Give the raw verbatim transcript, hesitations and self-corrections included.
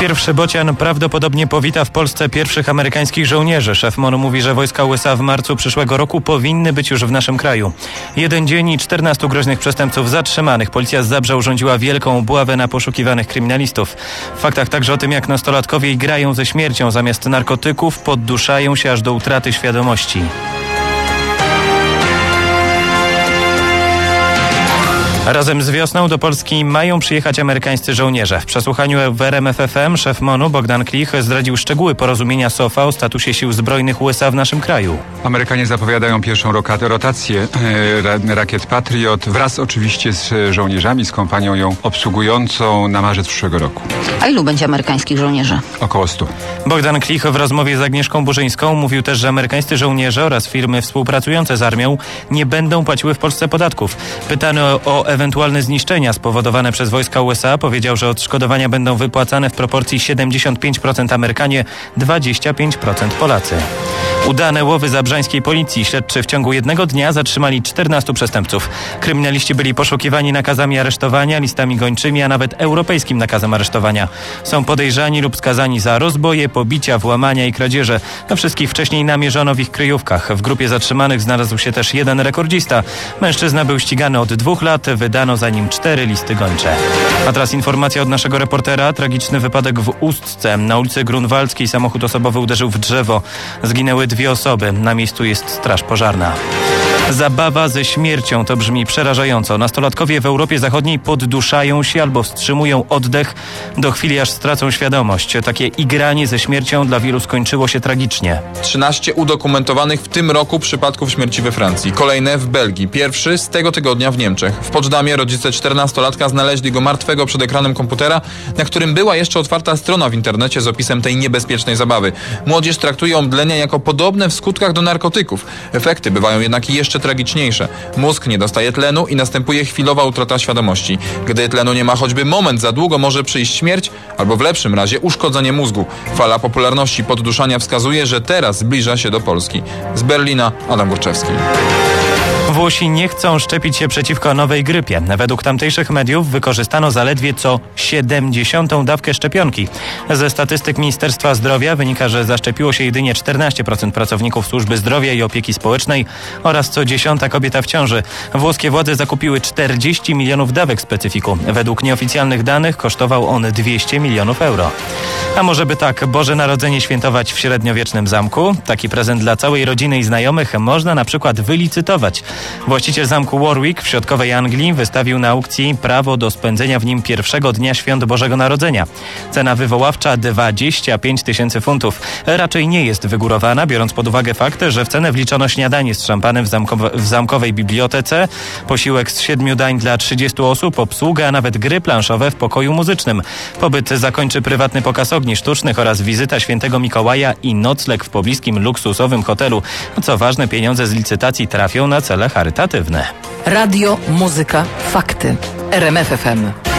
Pierwszy bocian prawdopodobnie powita w Polsce pierwszych amerykańskich żołnierzy. Szef M O N-u mówi, że wojska U S A w marcu przyszłego roku powinny być już w naszym kraju. Jeden dzień i czternastu groźnych przestępców zatrzymanych. Policja z Zabrza urządziła wielką obławę na poszukiwanych kryminalistów. W faktach także o tym, jak nastolatkowie grają ze śmiercią. Zamiast narkotyków podduszają się aż do utraty świadomości. Razem z wiosną do Polski mają przyjechać amerykańscy żołnierze. W przesłuchaniu w R M F F M szef M O N-u Bogdan Klich zdradził szczegóły porozumienia SOFA o statusie sił zbrojnych U S A w naszym kraju. Amerykanie zapowiadają pierwszą rotację e, rakiet Patriot wraz oczywiście z żołnierzami, z kompanią ją obsługującą na marzec przyszłego roku. A ilu będzie amerykańskich żołnierzy? Około stu. Bogdan Klich w rozmowie z Agnieszką Burzyńską mówił też, że amerykańscy żołnierze oraz firmy współpracujące z armią nie będą płaciły w Polsce podatków. Pytany o, o ewentualne zniszczenia spowodowane przez wojska U S A, powiedział, że odszkodowania będą wypłacane w proporcji siedemdziesiąt pięć procent Amerykanie, dwadzieścia pięć procent Polacy. Udane łowy zabrzańskiej policji. Śledczy w ciągu jednego dnia zatrzymali czternastu przestępców. Kryminaliści byli poszukiwani nakazami aresztowania, listami gończymi, a nawet europejskim nakazem aresztowania. Są podejrzani lub skazani za rozboje, pobicia, włamania i kradzieże. A wszystkich wcześniej namierzono w ich kryjówkach. W grupie zatrzymanych znalazł się też jeden rekordzista. Mężczyzna był ścigany od dwóch lat, wydano za nim cztery listy gończe. A teraz informacja od naszego reportera. Tragiczny wypadek w Ustce. Na ulicy Grunwaldzkiej samochód osobowy uderzył w drzewo. Zginęły dwie osoby. Na miejscu jest straż pożarna. Zabawa ze śmiercią to brzmi przerażająco. Nastolatkowie w Europie Zachodniej podduszają się albo wstrzymują oddech do chwili, aż stracą świadomość. Takie igranie ze śmiercią dla wielu skończyło się tragicznie. trzynaście udokumentowanych w tym roku przypadków śmierci we Francji. Kolejne w Belgii. Pierwszy z tego tygodnia w Niemczech. W Poczdamie rodzice czternastolatka znaleźli go martwego przed ekranem komputera, na którym była jeszcze otwarta strona w internecie z opisem tej niebezpiecznej zabawy. Młodzież traktuje omdlenia jako podobne w skutkach do narkotyków. Efekty bywają jednak jeszcze tragiczniejsze. Mózg nie dostaje tlenu i następuje chwilowa utrata świadomości. Gdy tlenu nie ma choćby moment za długo, może przyjść śmierć albo w lepszym razie uszkodzenie mózgu. Fala popularności podduszania wskazuje, że teraz zbliża się do Polski. Z Berlina Adam Górczewski. Włosi nie chcą szczepić się przeciwko nowej grypie. Według tamtejszych mediów wykorzystano zaledwie co siedemdziesiątą dawkę szczepionki. Ze statystyk Ministerstwa Zdrowia wynika, że zaszczepiło się jedynie czternaście procent pracowników służby zdrowia i opieki społecznej oraz co dziesiąta kobieta w ciąży. Włoskie władze zakupiły czterdzieści milionów dawek specyfiku. Według nieoficjalnych danych kosztował on dwieście milionów euro. A może by tak Boże Narodzenie świętować w średniowiecznym zamku? Taki prezent dla całej rodziny i znajomych można na przykład wylicytować. Właściciel zamku Warwick w środkowej Anglii wystawił na aukcji prawo do spędzenia w nim pierwszego dnia świąt Bożego Narodzenia. Cena wywoławcza dwadzieścia pięć tysięcy funtów. Raczej nie jest wygórowana, biorąc pod uwagę fakt, że w cenę wliczono śniadanie z szampanem w, zamkowe, w zamkowej bibliotece, posiłek z siedmiu dań dla trzydziestu osób, obsługę, a nawet gry planszowe w pokoju muzycznym. Pobyt zakończy prywatny pokaz ogni sztucznych oraz wizyta świętego Mikołaja i nocleg w pobliskim luksusowym hotelu. Co ważne, pieniądze z licytacji trafią na cele charytatywne. Radio, muzyka, fakty. R M F F M.